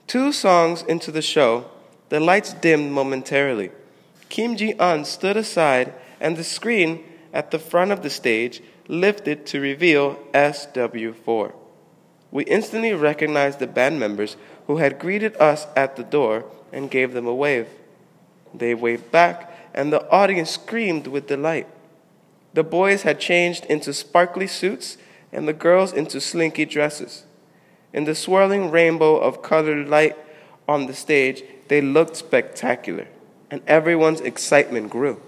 Two songs into the show, the lights dimmed momentarily. Kim Ji-eun stood aside, and the screen at the front of the stage lifted to reveal SW4. We instantly recognized the band members who had greeted us at the door and gave them a wave. They waved back, and the audience screamed with delight. The boys had changed into sparkly suits, and the girls into slinky dresses. In the swirling rainbow of colored light on the stage, they looked spectacular, and everyone's excitement grew.